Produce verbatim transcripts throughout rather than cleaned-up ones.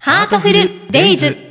ハートフルデイズ。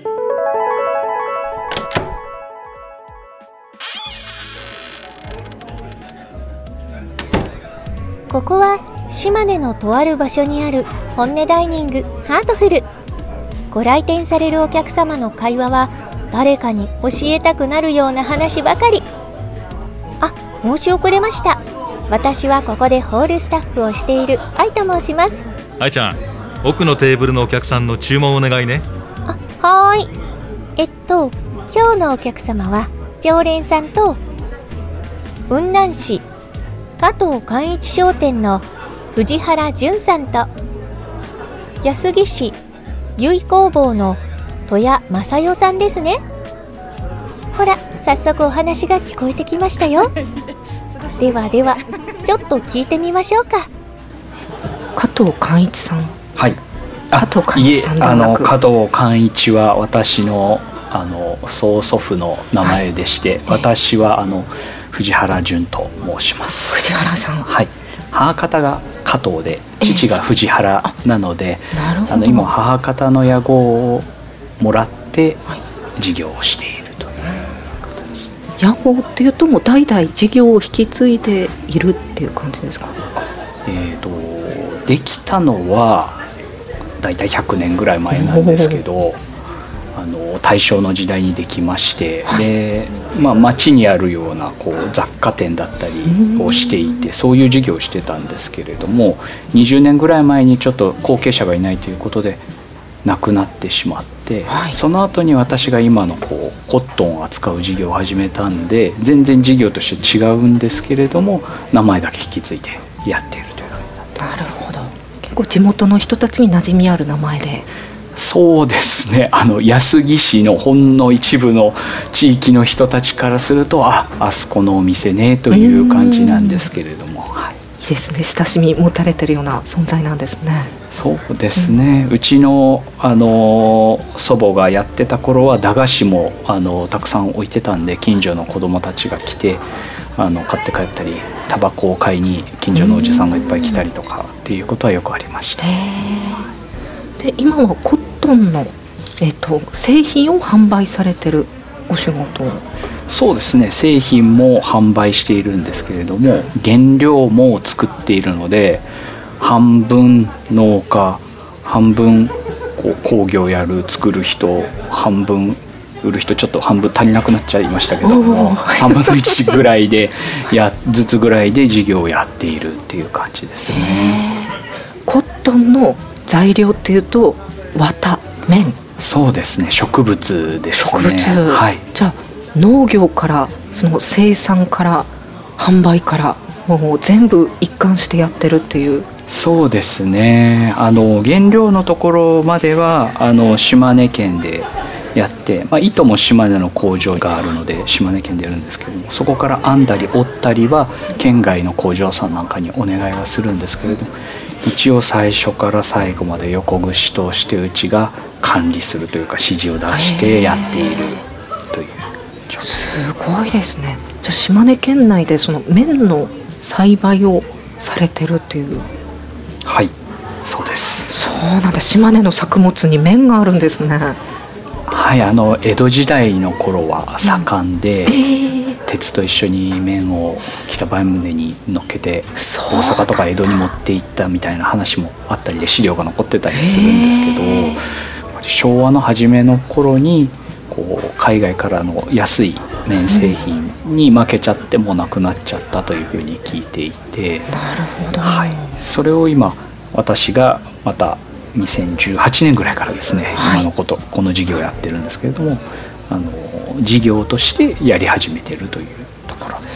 ここは島根のとある場所にある本音ダイニングハートフル。ご来店されるお客様の会話は誰かに教えたくなるような話ばかり。あ、申し遅れました。私はここでホールスタッフをしている愛と申します。 愛ちゃん、奥のテーブルのお客さんの注文をお願いね。 あ、はーい。えっと今日のお客様は常連さんと雲南市加藤寛一商店の藤原淳さんと安来市由比工房の戸谷正代さんですね。ほら、早速お話が聞こえてきましたよ。ではではちょっと聞いてみましょうか。 加藤寛一さん。 はい。 加藤寛一さんではなく、 いえ、あの加藤寛一は私のあの曽祖父の名前でして、はい、私はあの藤原淳と申します。 藤原さん。 はい。母方が加藤で父が藤原なので、 えー、なるほど。 あの今母方の屋号をもらって事業をしているという形。 屋号っていうともう代々事業を引き継いでいるっていう感じですか。 えーとできたのはだいたいひゃくねんぐらい前なんですけど、あの大正の時代にできまして、はい、で、まあ、町にあるようなこう雑貨店だったりをしていて、そういう事業をしてたんですけれども、にじゅうねんぐらい前にちょっと後継者がいないということで亡くなってしまって、はい、その後に私が今のこうコットンを扱う事業を始めたんで、全然事業として違うんですけれども名前だけ引き継いでやっているという感じになってます。 なるほど。結構地元の人たちに馴染みある名前で。 そうですね。あの安来市のほんの一部の地域の人たちからすると、あ、あそこのお店ねという感じなんですけれども、はい、 いいですね。親しみ持たれてるような存在なんですね。 そうですね、うん、うちの、あの祖母がやってた頃は駄菓子もあのたくさん置いてたんで、近所の子どもたちが来てあの買って帰ったり、タバコを買いに近所のおじさんがいっぱい来たりとかっていうことはよくありました。 で今はコットンの、えーと、製品を販売されてるお仕事。 そうですね、製品も販売しているんですけれども、原料も作っているので、半分農家、半分こう工業やる作る人、半分売る人、ちょっと半分足りなくなっちゃいましたけども、さんぶんのいちぐらいでやずつぐらいで事業をやっているっていう感じですね。 コットンの材料っていうと綿、綿。 そうですね、植物ですね。 植物、はい、じゃあ農業からその生産から販売からもう全部一貫してやってるっていう。 そうですね、あの原料のところまではあの島根県でやって、まあ、糸も島根の工場があるので島根県でやるんですけども、そこから編んだり織ったりは県外の工場さんなんかにお願いはするんですけれども、一応最初から最後まで横串としてうちが管理するというか指示を出してやっているという状況。 すごいですね。じゃあ島根県内でその綿の栽培をされてるっていう。 はい、そうです。 そうなんだ。島根の作物に綿があるんですね。 はい、あの江戸時代の頃は盛んで、うん、えー、鉄と一緒に綿を北前船に乗っけて大阪とか江戸に持って行ったみたいな話もあったりで、資料が残ってたりするんですけど、えー、昭和の初めの頃にこう海外からの安い綿製品に負けちゃってもうなくなっちゃったというふうに聞いていて、 なるほど、 はい、それを今私がまたにせんじゅうはちねんぐらいからですね、はい、今のことこの事業をやってるんですけれども、あの事業としてやり始めてるというところです。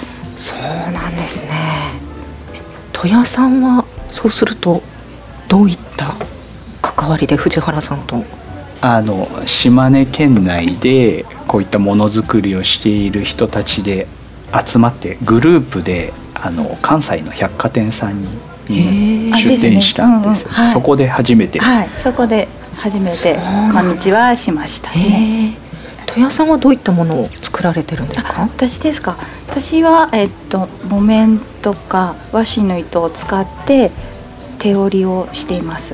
そうなんですね。戸谷さんはそうするとどういった関わりで藤原さんと。 あの島根県内でこういったものづくりをしている人たちで集まってグループであの関西の百貨店さんに出店したんです。 ね、うんうん、はい、 そこで初めて、 はい、そこで初めてこんにちはしましたね。 戸谷さんはどういったものを作られてるんですか？ 私ですか。私は、えっと、木綿とか和紙の糸を使って手織りをしています。 手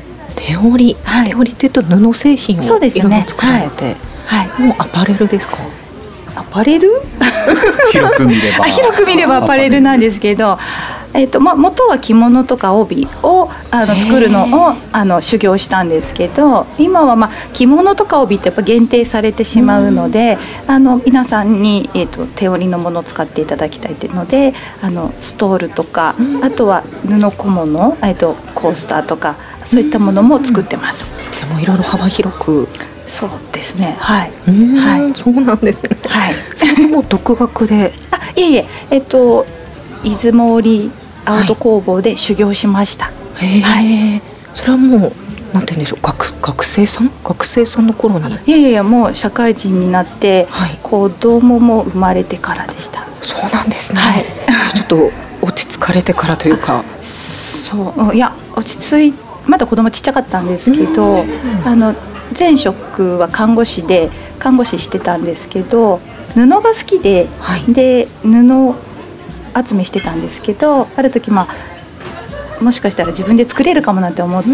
手織り、 はい、 手織りっていうと布製品をそうですね、 いろいろ作られて、 はいはい、 もうアパレルですか？ アパレル広く見ればあ広く見ればアパレルなんですけど、えーとまあ、元は着物とか帯をあの作るのをあの修行したんですけど、今は、まあ、着物とか帯ってやっぱ限定されてしまうので、あの皆さんに、えーと手織りのものを使っていただきたいというので、あのストールとか、あとは布小物、えーとコースターとかそういったものも作ってます。 でもいろいろ幅広く。 そうですね、はい、 はい、 はい、 そうなんですね。 はい、 それとも独学であいえいえ、えっと出雲織青戸工房で修行しました。 はい、はい、それはもうなんて言うんでしょう、学学生さん学生さんの頃に。 いやいや、もう社会人になって、はい、子供も生まれてからでした。 そうなんですね。 はい、 ちょっと落ち着かれてからというか。 そういや落ち着いまだ子供ちっちゃかったんですけど、あの前職は看護師で看護師してたんですけど、布が好きで、はい、で布集めしてたんですけど、ある時、まあ、もしかしたら自分で作れるかもなって思って、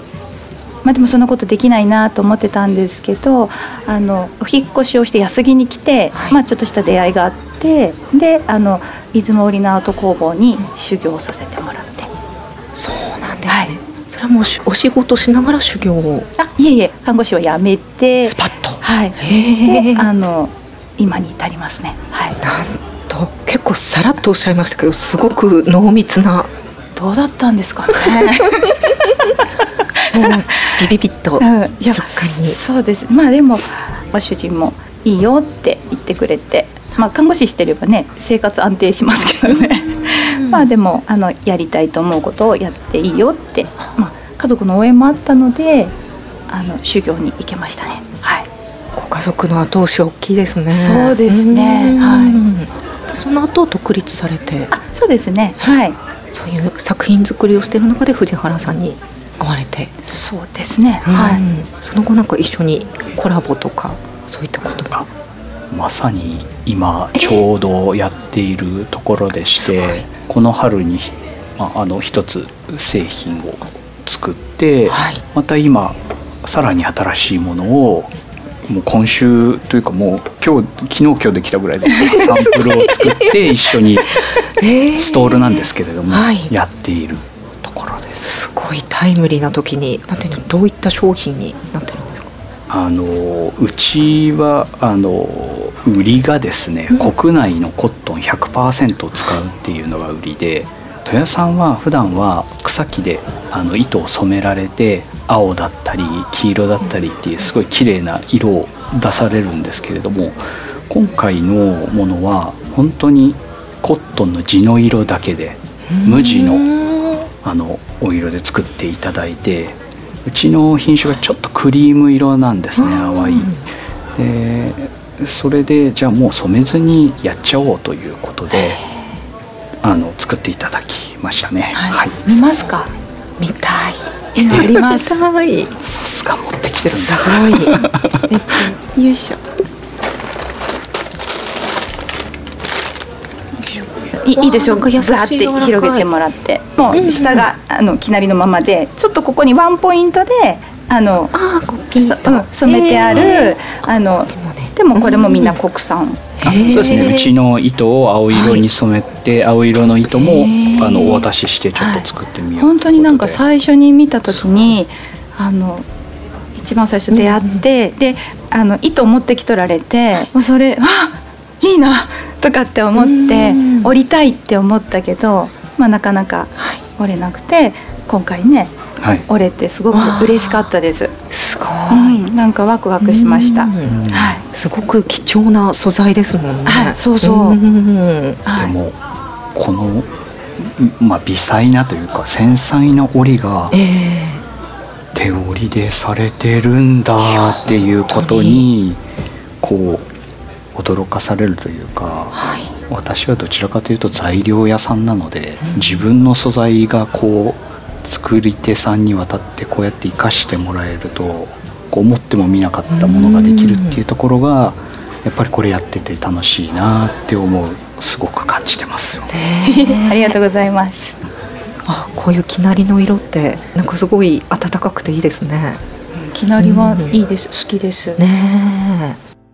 まあ、でもそんなことできないなと思ってたんですけど、あのお引っ越しをして安来に来て、はい、まあ、ちょっとした出会いがあって、であの出雲織のアート工房に修行させてもらって。 そうなんですね。 はい、 それはもうお仕事しながら修行を。 あいえいえ、看護師を辞めてスパッと、 はい、であの今に至りますね。はい、 なんと結構さらっとおっしゃいましたけど、すごく濃密な。 どうだったんですかね。 ビビビッと直感に、 うん、そうです。まあでもご主人もいいよって言ってくれて、まあ、看護師してればね生活安定しますけどね。まあでもあのやりたいと思うことをやっていいよって、まあ、家族の応援もあったのであの修行に行けましたね。はい、 ご家族の後押し大きいですね。 そうですね。はい、 その後独立されて。 あそうですね。はい、 そういう作品作りをしている中で藤原さんに会われて。 そうですね。はい、 その後なんか一緒にコラボとかそういったことが。 まさに今ちょうどやっているところでして、この春に、まあ、あの一つ製品を作って、はい、また今さらに新しいものをもう今週というかもう今日昨日今日できたぐらいですけどサンプルを作って一緒にストールなんですけれども、はい、やっているところです。 すごいタイムリーな時になんていうの、どういった商品になってるんですか？ あのうちはあの売りがですね、うん、国内のコットン ひゃくパーセント を使うっていうのが売りで、豊さんは普段は草木であの糸を染められて青だったり黄色だったりっていうすごい綺麗な色を出されるんですけれども、今回のものは本当にコットンの地の色だけで無地のあのお色で作っていただいて、うちの品種がちょっとクリーム色なんですね、淡い。でそれでじゃあもう染めずにやっちゃおうということであの作っていただきましたね。 はいはい、 見ますか？ 見たい。 今あります。 さすが持ってきてるんだ。 すごい。 えっとよいしょ。いいいでしょうか。ザーって広げてもらって、もう下があのきなりのままで、ちょっとここにワンポイントであのあこうピンと、 うん、染めてあるあのでもこれもみんな国産。 あそうですね。うちの糸を青色に染めて、はい、青色の糸もあのお渡ししてちょっと作ってみよう、はい、 本当になんか最初に見た時にあの一番最初出会って、うん、であの糸を持ってきとられて、はい、もうそれわいいなとかって思って折りたいって思ったけど、まあ、なかなか折れなくて、今回ね、はい、折れてすごく嬉しかったです。 すごい、 うん、なんかワクワクしました。はい、 すごく貴重な素材ですもんね。 はい、そうそう。うん、 でもこの、まあ、微細なというか繊細な織りが手織りでされてるんだっていうことにこう驚かされるというか、はい、私はどちらかというと材料屋さんなので、うん、自分の素材がこう作り手さんに渡ってこうやって生かしてもらえると、こう思ってもみなかったものができるっていうところがやっぱりこれやってて楽しいなって思う、すごく感じてますよね。 ありがとうございます。 あ、こういう生成りの色ってなんかすごい温かくていいですね。 生成りはいいです、うん、好きですね。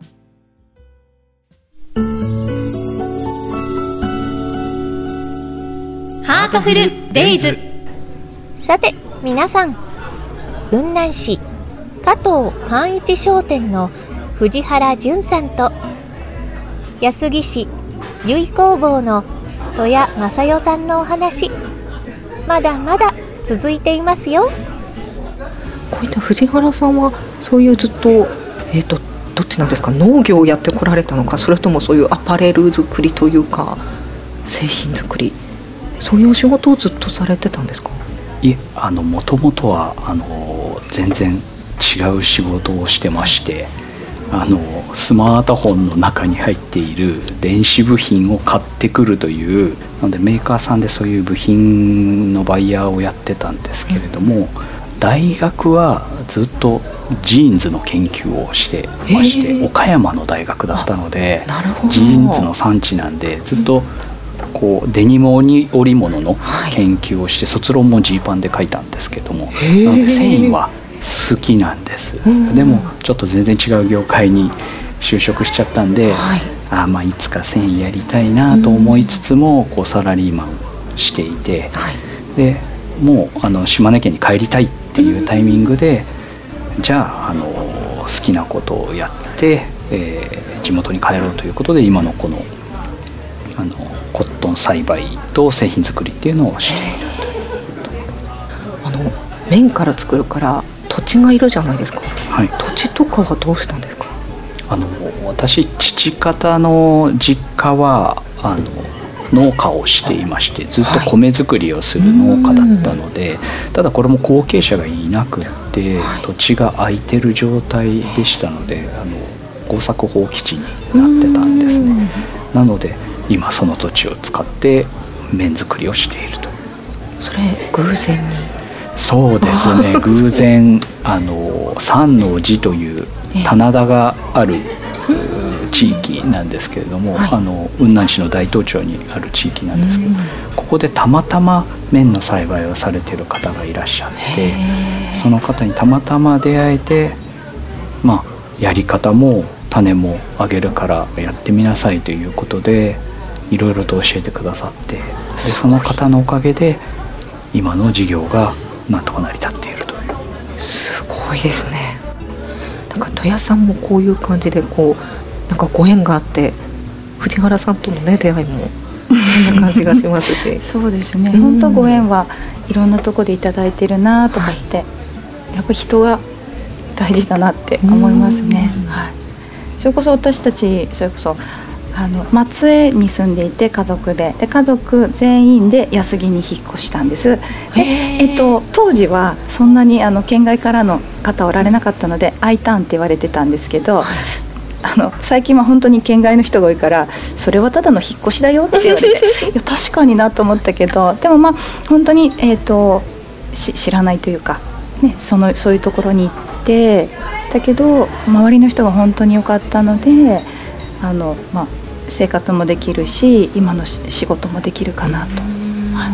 ハートフルデイズ。 さて皆さん、雲南市加藤寛一商店の藤原淳さんと安来市由比工房の戸谷正代さんのお話、まだまだ続いていますよ。 こういった藤原さんはそういうずっと、えーと、どっちなんですか、農業をやってこられたのか、それともそういうアパレル作りというか製品作り、そういうお仕事をずっとされてたんですか？ いえ、あのもともとはあの全然違う仕事をしてまして、あのスマートフォンの中に入っている電子部品を買ってくるという、なのでメーカーさんでそういう部品のバイヤーをやってたんですけれども、うん、大学はずっとジーンズの研究をしてまして、岡山の大学だったので、ジーンズの産地なんでずっとこうデニム織物の研究をして、卒論もジーパンで書いたんですけども、なので繊維は好きなんです。でもちょっと全然違う業界に就職しちゃったんで、はい、あまあいつか繊維やりたいなと思いつつも、こうサラリーマンをしていて、はい、でもうあの島根県に帰りたいっていうタイミングで、じゃあ、あの好きなことをやって、えー、地元に帰ろうということで、今のこのあのコットン栽培と製品作りっていうのをしているというところ。 あの麺から作るから土地がいるじゃないですか、はい、土地とかはどうしたんですか？ あの私、父方の実家はあの農家をしていまして、ずっと米作りをする農家だったので、はい、ただこれも後継者がいなくって、はい、土地が空いてる状態でしたので、あの耕作放棄地になってたんですね。なので今その土地を使って麺作りをしていると。 それ偶然に？ そうですね偶然、あの三王寺という棚田がある地域なんですけれども、はい、あの雲南市の大東町にある地域なんですけど、ここでたまたま麺の栽培をされている方がいらっしゃって、その方にたまたま出会えて、まあやり方も種もあげるからやってみなさいということでいろいろと教えてくださって、でその方のおかげで今の事業がなんとか成り立っているという。 すごいですね。なんか戸谷さんもこういう感じでこうなんかご縁があって、藤原さんとのね出会いもそんな感じがしますしそうですね、本当ご縁はいろんなとこでいただいてるなとかって、はい、やっぱり人が大事だなって思いますね、はい、それこそ私たちそれこそあの松江に住んでいて家族 で, で家族全員で安来に引っ越したんです。で、えっと、当時はそんなにあの県外からの方おられなかったので I ターンって言われてたんですけど、はい、あの最近は本当に県外の人が多いからそれはただの引っ越しだよって言われていや確かになと思ったけど、でもまあ本当に、えー、とし知らないというか、ね、そのそういうところに行ってだけど周りの人が本当に良かったのであの、まあ、生活もできるし今の仕事もできるかなと。はい、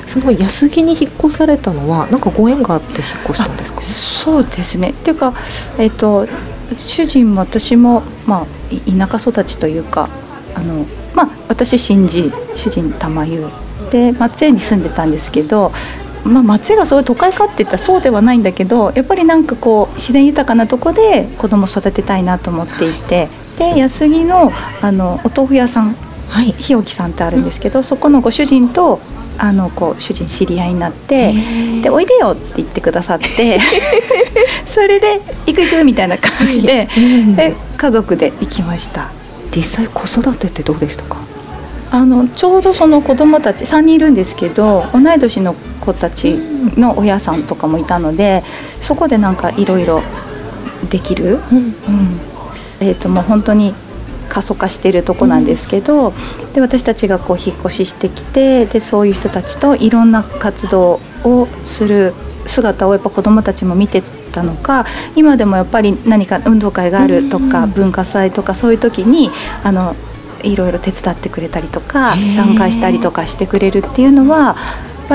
その安来に引っ越されたのは何かご縁があって引っ越したんですか？ そうですね。っていうか、えー、と主人も私も、まあ、田舎育ちというかあの、まあ、私新地主人玉湯で松江に住んでたんですけど、まあ、松江がそういう都会かって言ったらそうではないんだけどやっぱりなんかこう自然豊かなとこで子供育てたいなと思っていて、で安来 の, あのお豆腐屋さん、はい、日置さんってあるんですけど、うん、そこのご主人とあのこう主人知り合いになってでおいでよって言ってくださってそれで行く行くみたいな感じ で,、はい、で家族で行きました。 実際子育てってどうでしたか？ あのちょうどその子供たちさんにんいるんですけど同い年の子たちの親さんとかもいたのでそこでなんかいろいろできる、うんうんえー、ともう本当に過疎化しているとこなんですけど、うん、で私たちがこう引っ越ししてきてでそういう人たちといろんな活動をする姿をやっぱ子どもたちも見てたのか今でもやっぱり何か運動会があるとか、うん、文化祭とかそういう時にあのいろいろ手伝ってくれたりとか参加したりとかしてくれるっていうのはやっぱり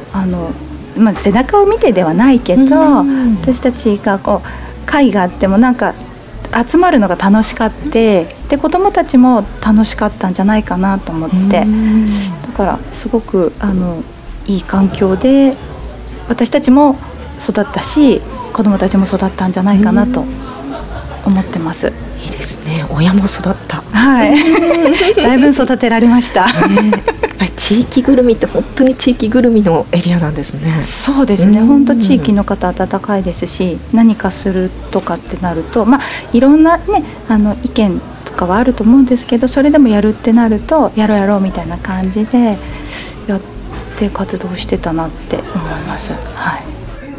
あの、まあ、背中を見てではないけど、私たちがこう会があってもなんか集まるのが楽しかってで子どもたちも楽しかったんじゃないかなと思って、だからすごくあのいい環境で私たちも育ったし子どもたちも育ったんじゃないかなと思ってます。 いいですね。親も育った。 はいだいぶ育てられました、 ね、やっぱり地域ぐるみって本当に地域ぐるみのエリアなんですね。 そうですね、本当地域の方温かいですし、何かするとかってなると、まあ、いろんな、ね、あの意見とかはあると思うんですけど、それでもやるってなるとやろうやろうみたいな感じでやって活動してたなって思います、はい、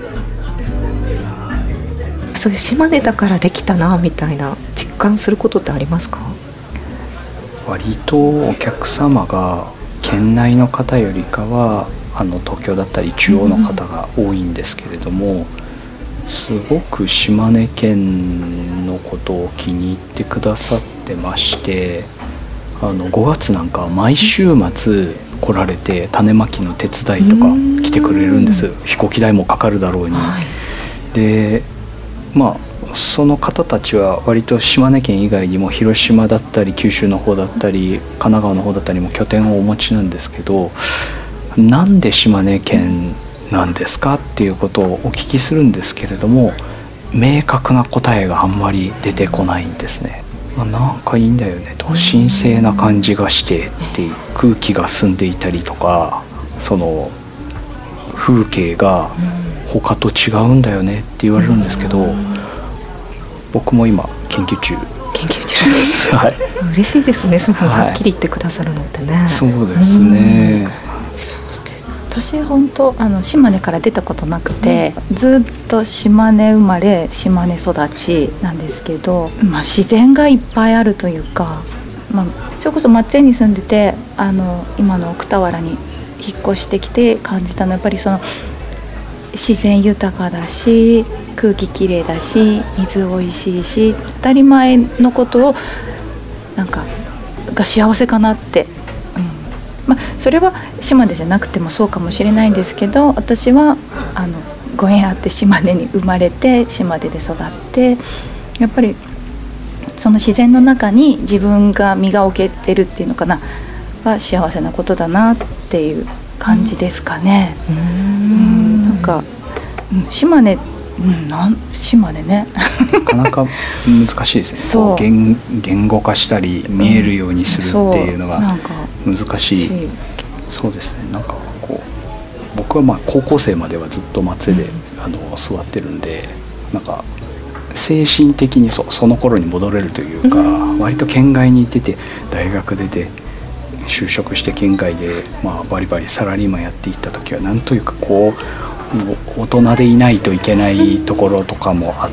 そういう島根だからできたなみたいな実感することってありますか？ 割とお客様が県内の方よりかはあの東京だったり中央の方が多いんですけれども、うん、すごく島根県のことを気に入ってくださってまして、あのごがつなんかは毎週末来られて種まきの手伝いとか来てくれるんです。飛行機代もかかるだろうに、はい、でまあその方たちは割と島根県以外にも広島だったり九州の方だったり神奈川の方だったりも拠点をお持ちなんですけど、なんで島根県なんですかっていうことをお聞きするんですけれども、明確な答えがあんまり出てこないんですね。まあ、なんかいいんだよねと、神聖な感じがしてっていう、空気が澄んでいたりとか、その風景が他と違うんだよねって言われるんですけど、僕も今研究中研究中です、はい、嬉しいですね、そのはっきり言ってくださるのってね、はい、 そうですね。 私本当あの島根から出たことなくて、うん、ずっと島根生まれ島根育ちなんですけど、まあ、自然がいっぱいあるというか、まあ、それこそ松江に住んでてあの今の奥田原に引っ越してきて感じたのはやっぱりその自然豊かだし空気きれいだし水おいしいし当たり前のことをなんかが幸せかなって、うんまあ、それは島根じゃなくてもそうかもしれないんですけど、私はあのご縁あって島根に生まれて島根で育ってやっぱりその自然の中に自分が身が置けてるっていうのかなは幸せなことだなっていう感じですかね。うんうんなんか、うん、島根うん、なん島根ねなかなか難しいですねそう 言, 言語化したり見えるようにするっていうのが難しい、うん、そうですね。なんかこう僕はまあ高校生まではずっと松江で、うん、あの座ってるんで、なんか精神的に そ, その頃に戻れるというか、うん、割と県外に出て大学出て就職して県外で、まあ、バリバリサラリーマンやっていった時はなんというかこう大人でいないといけないところとかもあって、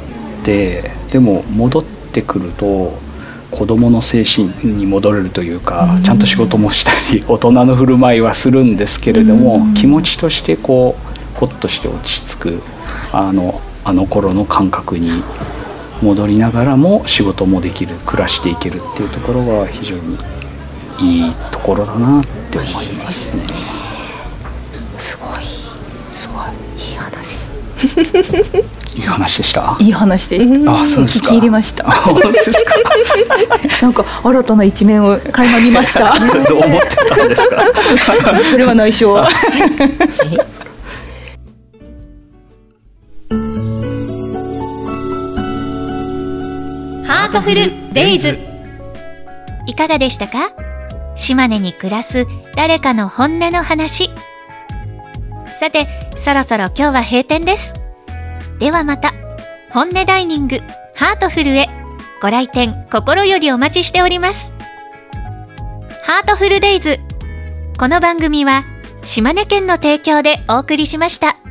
でも戻ってくると子どもの精神に戻れるというか、ちゃんと仕事もしたり大人の振る舞いはするんですけれども、気持ちとしてこうほっとして落ち着くあの、あの頃の感覚に戻りながらも仕事もできる、暮らしていけるっていうところが非常にいいところだなって思いますね。 すごいすごいいい話いい話でした。 いい話でした。 あ、そうですか。 聞き入りました。 本当ですか。 なんか新たな一面を垣間見ました。 どう思ってたんですか。 それは内緒。 ハートフルデイズ。 いかがでしたか？島根に暮らす誰かの本音の話。さて、そろそろ今日は閉店です。ではまた、本音ダイニングハートフルへご来店心よりお待ちしております。ハートフルデイズ。この番組は島根県の提供でお送りしました。